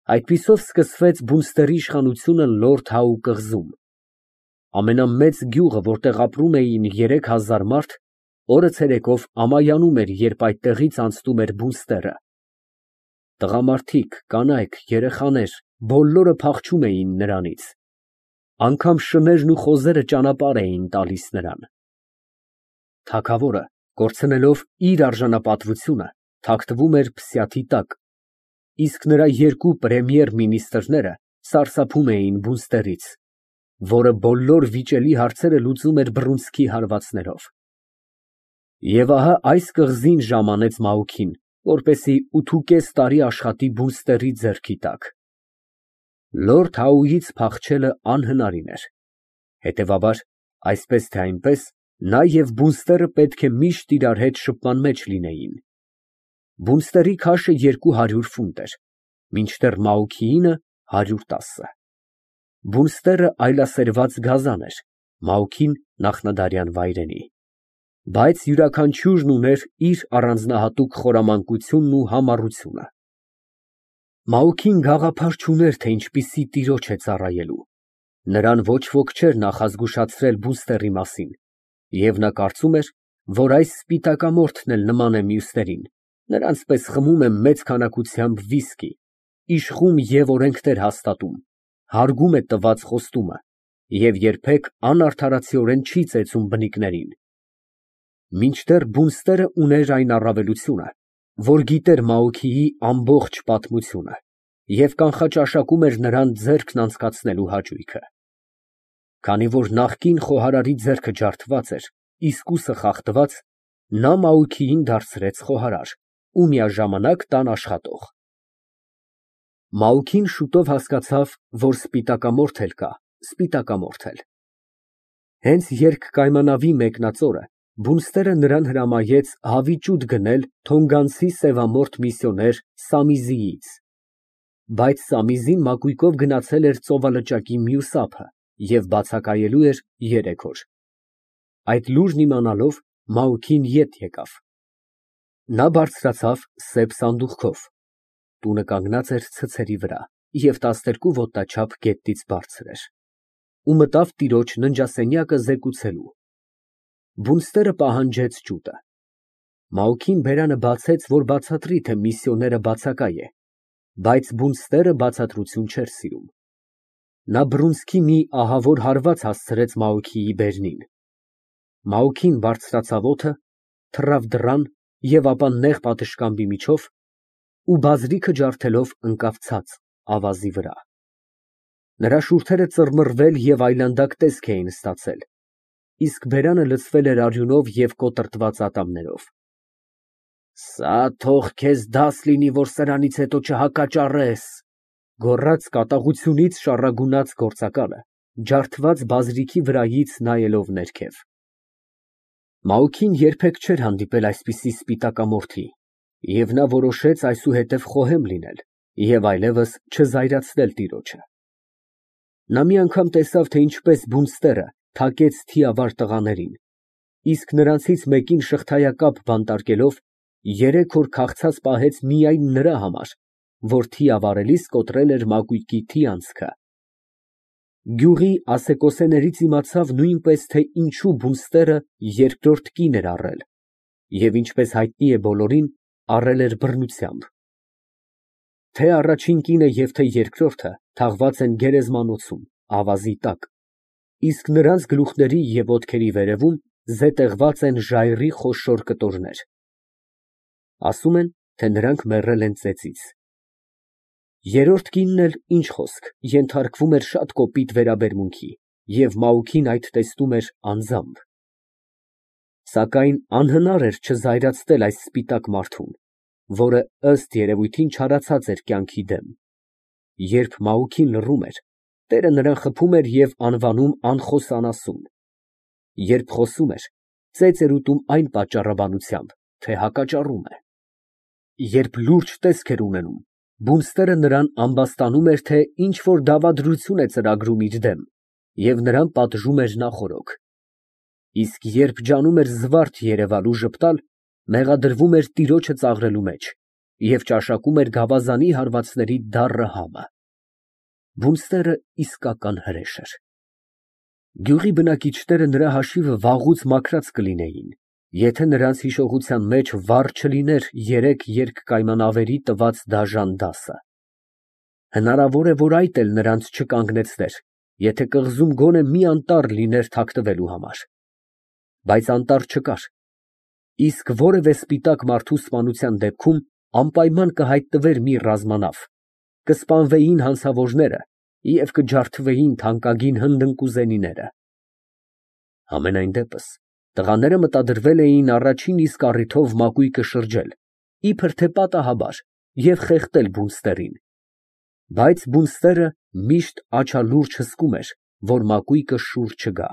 Այդպիսով սկսվեց բունստերի իշխանությունը Լորդ Հաու կղզում։ Ամենամեծ գյուղը, որտեղ ապրում էին 3000 մարդ, օրը ցերեկով ամայանում էր, երբ այդտեղից անցնում էր բունստերը։ Տղամարդիկ, կանայք, երեխաներ բոլորը փախչում էին նրանից։ Անգամ շներն ու խոզերը ճանապարհ էին տալիս նրան։ Թագավորը, կորցնելով իր արժանապատվությունը, թաքնվում էր փսյաթի տակ, իսկ նրա երկու պրեմիեր֊մինիստրները սարսափում էին բունստերից, որը բոլոր վիճելի հարցերը լուծում էր բռունցքի հարվածներով։ Եվ ահա այս կղզին ժամանեց Մաուքին, որպեսզի 8.5 տարի աշխատի բունստերի ձեռքի տակ։ Լորդ Հաուից փախչելը անհնարին էր։ Հետևաբար, այսպես թե այնպես, նա և բունստերը պետք է միշտ իրար հետ շփման մեջ լինեին։ Բունստերի քաշը 200 ֆունտ էր, մինչդեռ Մաուքիինը 110։ Բունստերը այլասերված գազան էր, Մաուքին նախնադարյան վայրենի։ Բայց յուրաքանչյուրն ուներ իր առանձնահատուկ խորամանկությունն ու համառությունը։ Մաուքին գաղափար չուներ, թե ինչպիսի տիրոջ է ծառայելու։ Նրան ոչ ոք չէր նախազգուշացրել բունստերի մասին, և նա կարծում էր, որ այս սպիտակամորթն էլ նման է մյուսներին, նրանց պես խմում է մեծ քանակությամբ վիսկի, իշխում և օրենքներ հաստատում, հարգում է տված խոստումը և երբեք անարդարացիորեն չի ծեծում բնիկներին։ Մինչդեռ բունստերը ուներ այն առավելությունը, որ գիտեր Մաուքիի ամբողջ պատմությունը և կանխաճաշակում էր նրան ձեռքն անցկացնելու հաճույքը։ Քանի որ նախկին խոհարարի ձեռքը ջարդված էր, իսկ ուսը խախտված, նա Մաուքիին դարձրեց խոհարար ու միաժամանակ տան աշխատող։ Մաուքին շուտով հասկացավ, որ սպիտակամորթ էլ կա, սպիտակամորթ էլ։ Հենց երկկայմանավի մեկնածորը բունստերը նրան հրամայեց հավիճուտ գնել թոնգանցի սևամորթ միսիոներ Սամիզիից, բայց Սամիզին մակույկով գնացել էր ծովալճակի մյուս ափը և բացակայելու էր 3 օր։ Այդ լուրն իմանալով, Մաուքին ետ եկավ։ Նա բարձրացավ սև սանդուղքով, տունը կանգնած էր ցցերի վրա և 12 ոտնաչափ գետնից բարձր էր, ու մտավ տիրոջ ննջասենյակը զեկուցելու։ Բունստերը պահանջեց ջուտը։ Մաուքին բերանը բացեց, որ բացատրի, թե միսիոները բացակայ է, բայց բունստերը բացատրություն չէր սիրում։ Նա բռունցքի մի ահավոր հարված հասցրեց Մաուքիի բերնին։ Մաուքին բարձրացավ օդը, թռավ դռան և ապա նեղ պատշգամբի միջով ու բազրիքը ջարդելով ընկավ ցած, ավազի վրա։ Նրա շուրթերը ծռմռվել և այլանդակ տեսք էին ստացել, իսկ բերանը լցվել էր արյունով և կոտրտված ատամներով։ «Սա թող քեզ դաս լինի, որ սրանից հետո չհակաճառես», ֊ գոռաց կատաղությունից շառագունած գործակալը, ջարդված բազրիքի վրայից նայելով ներքև։ Մաուքին երբեք չէր հանդիպել այսպիսի սպիտակամորթի, և նա որոշեց այսուհետև խոհեմ լինել և այլևս չզայրացնել տիրոջը։ Նա մի անգամ տեսավ, թե ինչպես բունստերը թակեց թիավար տղաներին, իսկ նրանցից մեկին շղթայակապ բանտարկելով 3 օր քաղցած պահեց միայն նրա համար, որ թիավարելիս կոտրել էր մակույկի թիանցքը։ Գյուղի ասեկոսեներից իմացավ նույնպես, թե ինչու բունստերը երկրորդ կին էր առել և, ինչպես հայտնի է բոլորին, առել էր բռնությամբ։ Թե առաջին կինը և թե երկրորդը թաղված են գերեզմանոցում, ավազի տակ, իսկ նրանց գլուխների և ոտքերի վերևում զետեղված են ժայռի խոշոր կտորներ։ Ասում են, թե նրանք մեռել են ծեծից։ Երրորդ կինն էլ, ինչ խոսք, ենթարկվում էր շատ կոպիտ վերաբերմունքի և Մաուքին այդ տեսնում էր անձամբ։ Սակայն անհնար էր չզայրացնել այս սպիտակ մարդուն, որը, ըստ երևույթին, չարացած էր կյանքի դեմ։ Երբ Մաուքին լռում էր, տերը նրան խփում էր և անվանում անխոսանասուն։ Երբ խոսում էր, ծեծ էր ուտում այն պատճառաբանությամբ, թե հակաճառում է։ Երբ լուրջ տեսք էր ունենում, բունստերը նրան ամբաստանում էր, թե ինչ֊որ դավադրություն է ծրագրում իր դեմ և նրան պատժում էր նախօրոք։ Իսկ երբ ջանում էր զվարթ երևալ ու ժպտալ, մեղադրվում էր տիրոջը ծաղրելու մեջ և ճաշակում էր գավազանի հարվածների դառը համը։ Բունստերը իսկական հրեշ էր։ Գյուղի բնակիչները նրա հաշիվը վաղուց մաքրած կլինեին, եթե նրանց հիշողության մեջ վառ չլիներ երեք երկկայմանավերի տված դաժան դասը։ Հնարավոր է, որ այդ էլ նրանց չկանգնեցներ, եթե կղզում գոնե մի անտառ լիներ թաքնվելու համար։ Բայց անտառ չկար, իսկ որևէ սպիտակ մարդու սպանության դեպքում անպայման կհայտնվեր մի ռազմանավ, կսպանվեին հանցավորները և կջարդվեին թանկագին հնդընկուզենիները։ Համենայն դեպս, տղաները մտադրվել էին առաջին իսկ առիթով մակույկը շրջել, իբր թե պատահաբար, և խեղդել բունստերին։ Բայց բունստերը միշտ աչալուրջ հսկում էր, որ մակույկը շուռ չգա։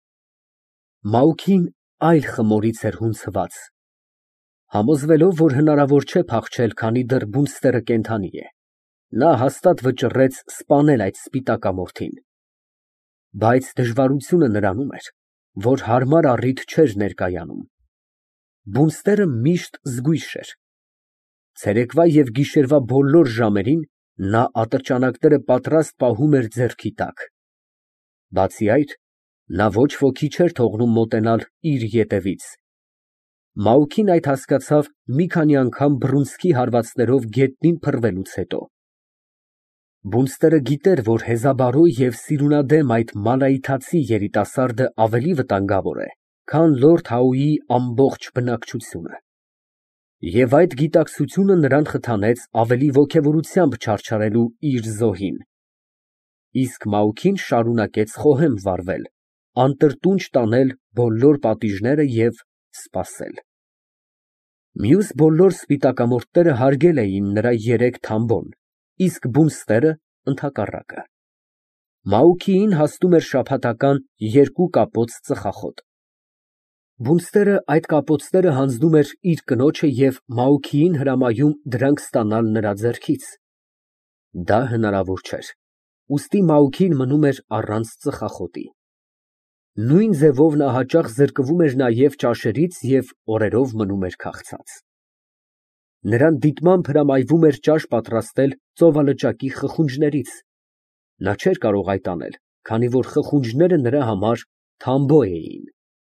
Մաուքին այլ խմորից էր հունցված։ Համոզվելով, որ հնարավոր չէ փախչել, քանի դեռ բունստերը կենդանի է, նա հաստատ վճռեց սպանել այդ սպիտակամորթին։ Բայց դժվարությունը նրանում էր, որ հարմար առիթ չէր ներկայանում։ Բունստերը միշտ զգույշ էր։ Ցերեկվա և գիշերվա բոլոր ժամերին նա ատրճանակները պատրաստ պահում էր ձեռքի տակ։ Բացի այդ, նա ոչ ոքի չէր թողնում մոտենալ իր ետևից։ Մաուքին այդ հասկացավ մի քանի անգամ բռունցքի հարվածներով գետնին փռվելուց հետո։ Բունստերը գիտեր, որ հեզաբարո և սիրունադեմ այդ մանրայիթացի երիտասարդը ավելի վտանգավոր է, քան լորդ Հաուի ամբողջ բնակչությունը։ Եվ այդ գիտակցությունը նրան խթանեց ավելի ոգևորությամբ չարչարելու իր զոհին։ Իսկ Մաուքին շարունակեց խոհեմ վարվել, անտրտունջ տանել բոլոր պատիժները և սպասել։ Մյուս բոլոր սպիտակամորթները հարգել էին նրա երեք թամբոն, իսկ բունստերը ընդհակառակը։ Մաուքիին հասնում էր շաբաթական 2 կապոց ծխախոտ։ Բունստերը այդ կապոցները հանձնում էր իր կնոջը և Մաուքիին հրամայում դրանք ստանալ նրա ձեռքից։ Դա հնարավոր չէր, ուստի Մաուքին մնում էր առանց ծխախոտի։ Նույն ձևով նա հաճախ զրկվում էր նաև ճաշերից և օրերով մնում էր քաղցած։ Նրան դիտմամբ հրամայվում էր ճաշ պատրաստել ծովալճակի խխունջներից։ Նա չէր կարող այդ անել, քանի որ խխունջները նրա համար թամբո էին։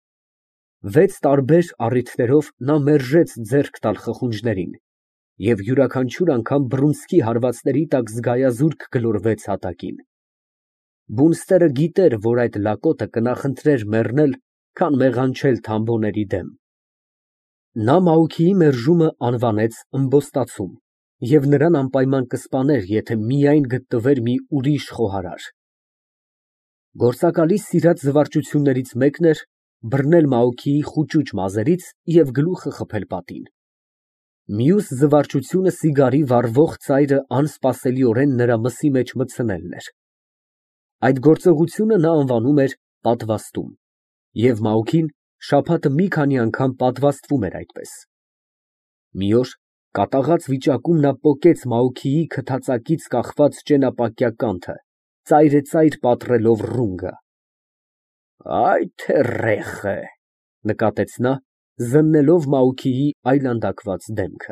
6 տարբեր առիթներով նա մերժեց ձեռք տալ խխունջներին և յուրաքանչյուր անգամ բռունցքի հարվածների տակ զգայազուրկ գլորվեց հատակին։ Բունստերը գիտեր, որ այդ լակոտը կնախընտրեր մեռնել, քան մեղանչել թամբոների դեմ։ Նա Մաուքիի մերժումը անվանեց ըմբոստացում և նրան անպայման կսպաներ, եթե միայն գտնվեր մի ուրիշ խոհարար։ Գործակալի սիրած զվարճություններից մեկն էր բռնել Մաուքիի խուճուճ մազերից և գլուխը խփել պատին։ Մյուս զվարճությունը սիգարի վառվող ծայրը անսպասելիորեն նրա մսի մեջ մտցնելն էր։ Այդ գործողությունը նա անվանում էր պատվաստում, և Մաուքին շաբաթը մի քանի անգամ պատվաստվում էր այդպես։ Մի օր կատաղած վիճակում նա պոկեց Մաուքիի քթածակից կախված ճենապակյա կանթը, ծայրեծայր պատռելով ռունգը։ «Այ թե ռեխը», նկատեց նա, զննելով Մաուքիի այլանդակված դեմքը։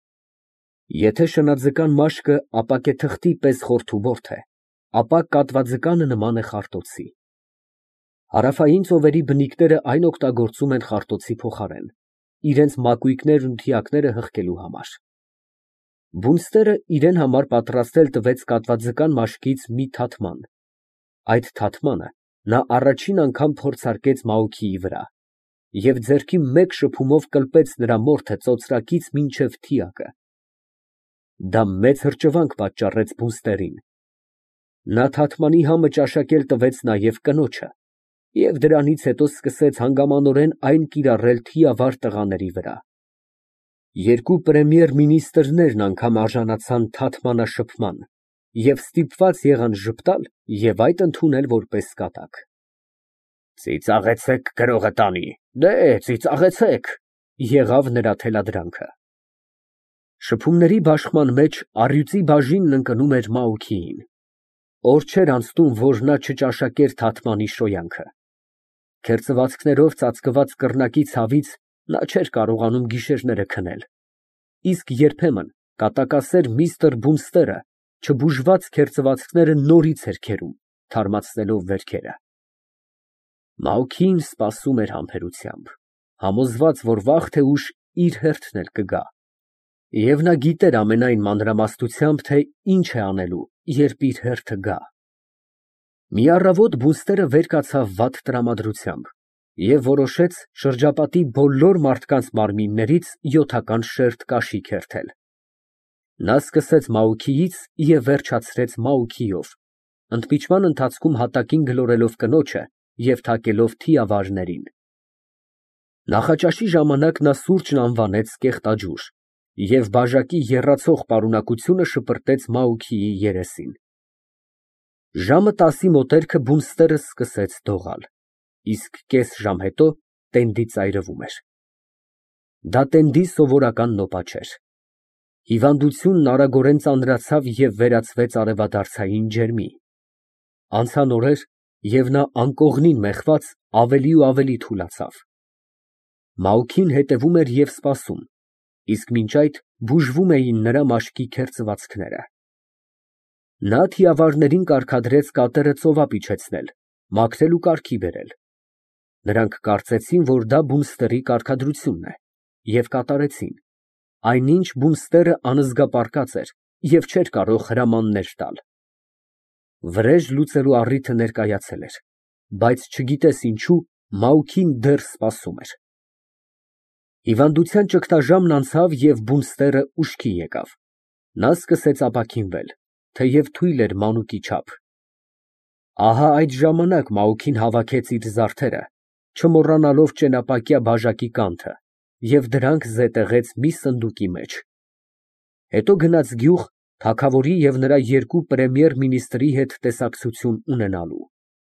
Եթե շնաձկան մաշկը ապակե թղթի պես խորթուբորդ է, ապա կատվաձկանը նման է խարտոցի։ Հարավային ծովերի բնիկները այն օգտագործում են խարտոցի փոխարեն, իրենց մակույկներն ու թիակները հղկելու համար։ Բունստերը իրեն համար պատրաստել տվեց կատվաձկան մաշկից մի թաթման։ Այդ թաթմանը նա առաջին անգամ փորձարկեց Մաուքիի վրա և ձեռքի մեկ շփումով կլպեց նրա մորթե ծոծրակից մինչև թիակը։ Դա մեծ հրճվանք պատճառեց բունստերին։ Նա թաթմանի համը ճաշակել տվեց նաև կնոջը և դրանից հետո սկսեց հանգամանորեն այն կիրառել թիավար տղաների վրա։ Երկու պրեմիեր մինիստրներն անգամ արժանացան թաթմանաշփման և ստիպված եղան ժպտալ և այդ ընդունել որպես կատակ։ «Ծիծաղեցեք գրողը տանի, դե ծիծաղեցեք», եղավ նրա թելադրանքը։ Շփումների բաշխման մեջ առյուծի բաժինն ընկնում էր Մաուքիին։ Օր չէր անցնում, որ նա չճաշակեր թաթմանի շոյանքը։ Քերծվածքներով ծածկված կռնակի ցավից նա չէր կարողանում գիշերները քնել, իսկ երբեմն կատակասեր միստր Բունստերը չբուժված քերծվածքները նորից էր քերում, թարմացնելով վերքերը։ Մաուքին սպասում էր համբերությամբ, համոզված, որ վաղ թե ուշ իր հերթն էլ կգա։ Եվ նա գիտեր ամենայն մանրամասնությամբ, թե ինչ է անելու, երբ իր հերթը գա։ Մի առավոտ Բունստերը վեր կացավ վատ տրամադրությամբ և որոշեց շրջապատի բոլոր մարդկանց մարմիններից 7 շերտ կաշի քերթել։ Նա սկսեց Մաուքիից և վերջացրեց Մաուքիով, ընդմիջման ընթացքում հատակին գլորելով կնոջը և թակելով թիավարներին։ Նախաճաշի ժամանակ նա սուրճն անվանեց կեղտաջուր և բաժակի եռացող պարունակությունը շպրտեց Մաուքիի երեսին։ Ժամը 10-ի մոտերքը Բունստերը սկսեց դողալ, իսկ կես ժամ հետո տենդի ծայրվում էր։ Դա տենդի սովորական նոպա չէր։ Հիվանդությունն արագորեն ծանրացավ և վերածվեց արևադարձային ջերմի։ Անցան օրեր, և նա անկողնին մեխված ավելի ու ավելի թուլացավ։ Մաուքին հետևում էր և սպասում, իսկ մինչ այդ բուժվում էին նրա մաշկի քերծվածքները։ Նա թիավարներին կարգադրեց կատերը ծովափ իջեցնել, մաքրել ու կարգի բերել։ Նրանք կարծեցին, որ դա Բունստերի կարգադրությունն է, և կատարեցին, այնինչ Բունստերը անզգապարկած էր և չէր կարող հրամաններ տալ։ Վրեժ լուծելու առիթը ներկայացել էր, բայց չգիտես ինչու Մաուքին դեռ սպասում էր։ Հիվանդության ճգնաժամն անցավ և Բունստերը ուշքի եկավ։ Նա սկսեց ապաքինվել, թեև թույլ էր մանուկի չափ։ Ահա այդ ժամանակ Մաուքին հավաքեց իր զարդերը, չմոռանալով ճենապակյա բաժակի կանթը, և դրանք զետեղեց մի սնդուկի մեջ։ Հետո գնաց գյուղ թագավորի և նրա 2 պրեմիեր֊մինիստրի հետ տեսակցություն ունենալու։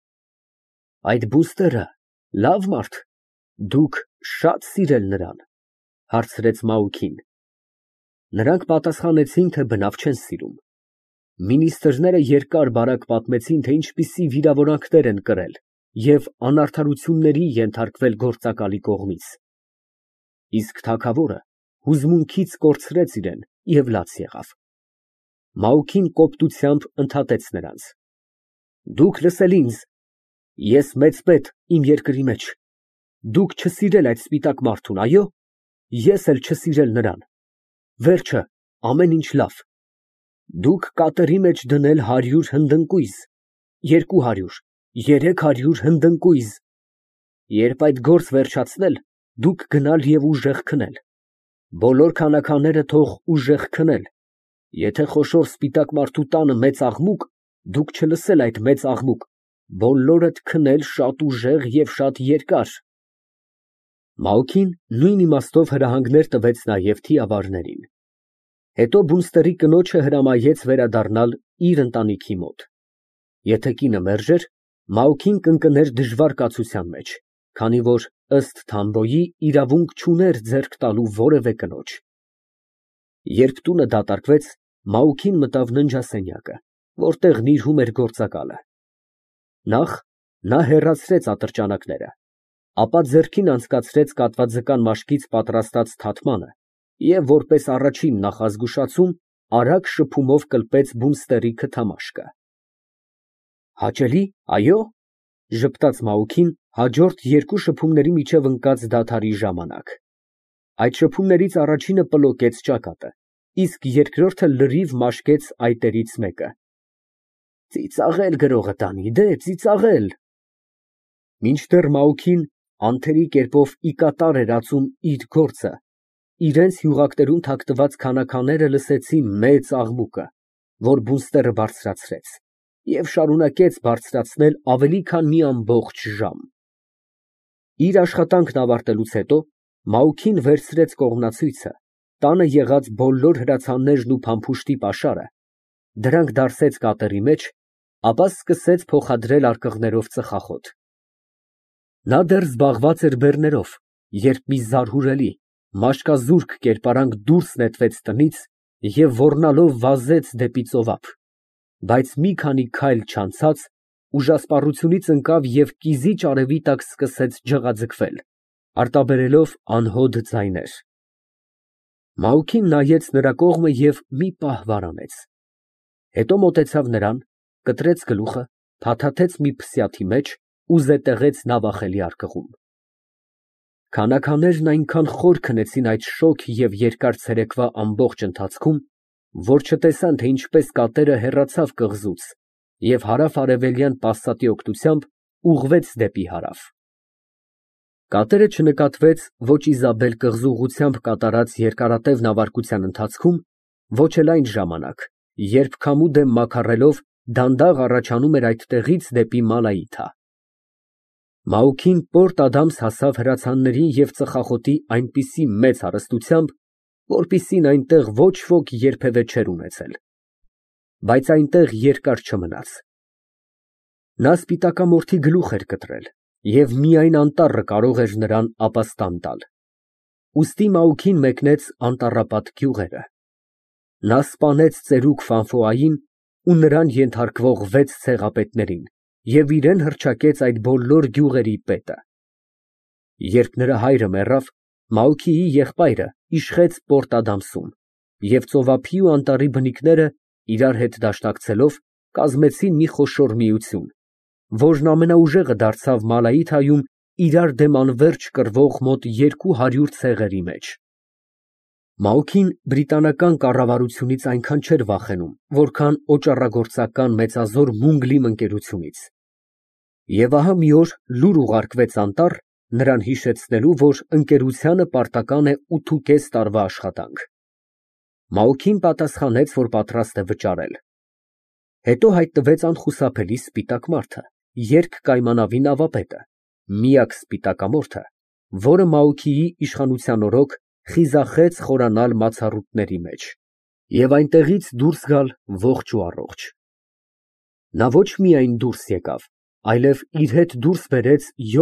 Այդ Բունստերը լավ մարդ, դուք շատ սիրել նրան, հարցրեց Մաուքին։ Նրանք պատասխանեցին, թե բնավ չեն սիրում։ Մինիստրները երկար֊բարակ պատմեցին, թե ինչպիսի վիրավորանքներ են կրել և անարդարությունների ենթարկվել գործակալի կողմից։ Իսկ թագավորը հուզմունքից կորցրեց իրեն և լաց եղավ։ Մաուքին կոպտությամբ ընդհատեց նրանց. Դուք լսել ինձ, ես մեծ պետ իմ երկրի մեջ, դուք չսիրել այդ սպիտակ մարդուն, այո՞, ես էլ չսիրել նրան, վերջը ամեն ինչ լավ։ Դուք կատերի մեջ դնել 100 հնդընկույզ, 200, 300 հնդընկույզ, երբ այդ գործ վերջացնել, դուք գնալ և ուժեղ քնել, բոլոր քանաքաները թող ուժեղ քնել, եթե խոշոր սպիտակ մարդու տանը մեծ աղմուկ, դուք չլսել այդ մեծ աղմուկ, բոլորդ քնել շատ ուժեղ և շատ երկար։ Մաուքին նույն իմաստով հրահանգներ տվեց նաև թիավարներին։ Հետո Բունստերի կնոջը հրամայեց վերադառնալ իր ընտանիքի մոտ։ Եթե կինը մերժեր, Մաուքին կընկներ դժվար կացության մեջ, քանի որ ըստ Թամբոյի իրավունք չուներ ձեռք տալու որևէ կնոջ։ Երբ տունը դատարկվեց, Մաուքին մտավ ննջասենյակը, որտեղ նիրհում էր գործակալը։ Նախ նա հեռացրեց ատրճանակները, ապա ձեռքին անցկացրեց կատվաձկան մաշկից պատրաստած թաթմանը և որպես առաջին նախազգուշացում արագ շփումով կլպեց Բունստերի քթամաշկը։ Հաճելի, այո՞, ժպտաց Մաուքին հաջորդ 2 շփումների միջև ընկած դադարի ժամանակ։ Այդ շփումներից առաջինը պլոկեց ճակատը, իսկ երկրորդը լրիվ մաշկեց այտերից մեկը։ Ծիծաղել գրողը տանի, դե ծիծաղել։ Մինչդեռ Մաուքին անթերի կերպով ի կատար էր ածում իր գործը, իրենց հյուղակներում թաքնված քանաքաները լսեցին մեծ աղմուկը, որ Բունստերը բարձրացրեց, և շարունակեց բարձրացնել ավելի քան մի ամբողջ ժամ։ Իր աշխատանքն ավարտելուց հետո Մաուքին վերցրեց կողմնացույցը, տանը եղած բոլոր հրացաններն ու փամփուշտի պաշարը, դրանք դարսեց կատերի մեջ, ապա սկսեց փոխադրել արկղներով ծխախոտ։ Նա դեռ զբաղված էր բեռներով, երբ մի զարհուրելի, մաշկազուրկ կերպարանք դուրս նետվեց տնից և ոռնալով վազեց դեպի ծովափ, բայց մի քանի քայլ չանցած ուժասպառությունից ընկավ և կիզիչ արևի տակ սկսեց ջղաձգվել, արտաբերելով անհոդ ձայներ։ Մաուքին նայեց նրա կողմը և մի պահ վարանեց, հետո մոտեցավ նրան, կտրեց գլուխը, փաթաթեց մի փսյաթի մեջ ու զետեղեց նավախելի արկղում։ Քանաքաներն այնքան խոր քնեցին այդ շոգ և երկար ցերեկվա ամբողջ ընթացքում, որ չտեսան, թե ինչպես կատերը հեռացավ կղզուց և հարավ֊արևելյան պաստատի օգնությամբ ուղղվեց դեպի հարավ։ Կատերը չնկատվեց ոչ Իզաբել կղզու ուղղությամբ կատարած երկարատև նավարկության ընթացքում, ոչ էլ այն ժամանակ, երբ քամու դեմ մաքարելով դանդաղ առաջանում էր այդտեղից դեպի Մալայիթա։ Մաուքին Պորտ Ադամս հասավ հրացանների և ծխախոտի այնպիսի մեծ հարստությամբ, որպիսին այնտեղ ոչ ոք երբևէ չէր ունեցել, բայց այնտեղ երկար չմնաց։ Նա սպիտակամորթի գլուխ էր կտրել, և միայն անտառը կարող էր նրան ապաստան տալ։ Ուստի Մաուքին մեկնեց անտառապատ գյուղերը։ Նա սպանեց ծերուկ Ֆանֆոային ու նրան ենթարկվող 6 ցեղապետներին և իրեն հռչակեց այդ բոլոր գյուղերի պետը։ Երբ նրա հայրը մեռավ, Մաուքիի եղբայրը իշխեց Պորտ Ադամսում, և ծովափի ու անտառի բնիկները, իրար հետ դաշնակցելով, կազմեցին մի խոշոր միություն, որն ամենաուժեղը դարձավ Մալայիթայում իրար դեմ անվերջ կռվող մոտ 200 ցեղերի մեջ։ Մաուքին բրիտանական կառավարությունից այնքան չէր վախենում, որքան օճառագործական մեծազոր Մունգլիմ ընկերությունից։ Եվ ահա մի օր լուր ուղարկվեց անտառ, նրան հիշեցնելու, որ ընկերությանը պարտական է 8.5 տարվա աշխատանք։ Մաուքին պատասխանեց, որ պատրաստ է վճարել։ Հետո հայտնվեց անխուսափելի սպիտակ մարդը, երկկայմանավի նավապետը, միակ սպիտակամորթը, որը Մաուքիի իշխանության օրոք խիզախեց խորանալ մացառուտների մեջ և այնտեղից դուրս գալ ողջ ու առողջ։ Նա ոչ միայն դուրս եկավ, այլև իր հետ դուրս բերեց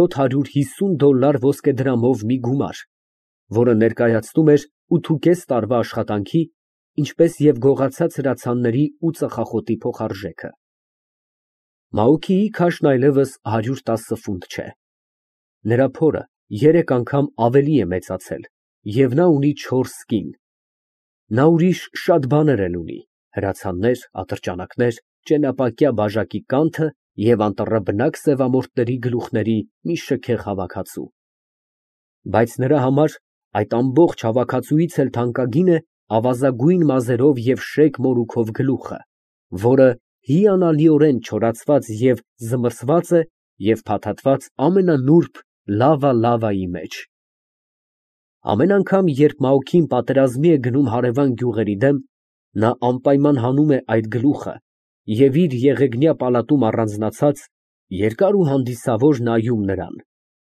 $750 ոսկեդրամով մի գումար, որը ներկայացնում էր 8.5 տարվա աշխատանքի, ինչպես և գողացած հրացանների ու ծխախոտի փոխարժեքը։ Մաուքիի քաշն այլևս 110 ֆունտ չէ։ Նրա փորը 3 անգամ ավելի է մեծացել, և նա ունի 4 կին։ Նա ուրիշ շատ բաներ էլ ունի՝ հրացաններ, ատրճանակներ, ճենապակյա բաժակի կանթը և անտառաբնակ սևամորթների գլուխների մի շքեղ հավաքածու։ Բայց նրա համար այդ ամբողջ հավաքածուից էլ թանկագին է ավազագույն մազերով և շեկ մորուքով գլուխը, որը հիանալիորեն չորացված և զմռսված է և փաթաթված ամենանուրբ լավա֊լավայի մեջ։ Ամեն անգամ, երբ Մաուքին պատերազմի է գնում հարևան գյուղերի դեմ, նա անպայման հանում է այդ գլուխը և իր եղեգնյա պալատում առանձնացած, երկար ու հանդիսավոր նայում նրան։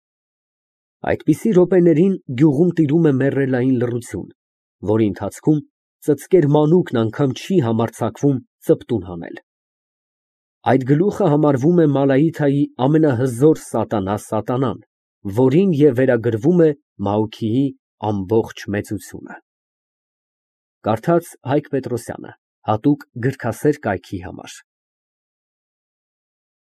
Այդպիսի րոպեներին գյուղում տիրում է մեռելային լռություն, որի ընթացքում ծծկեր մանուկն անգամ չի համարձակվում ծպտուն հանել։ Այդ գլուխը համարվում է Մալայիթայի ամենահզոր սատանա սատանան, որին և վերագրվում է Մաուքիի ամբողջ մեծությունը։ Կարդաց Հայկ Պետրոսյանը, հատուկ գրքասեր կայքի համար։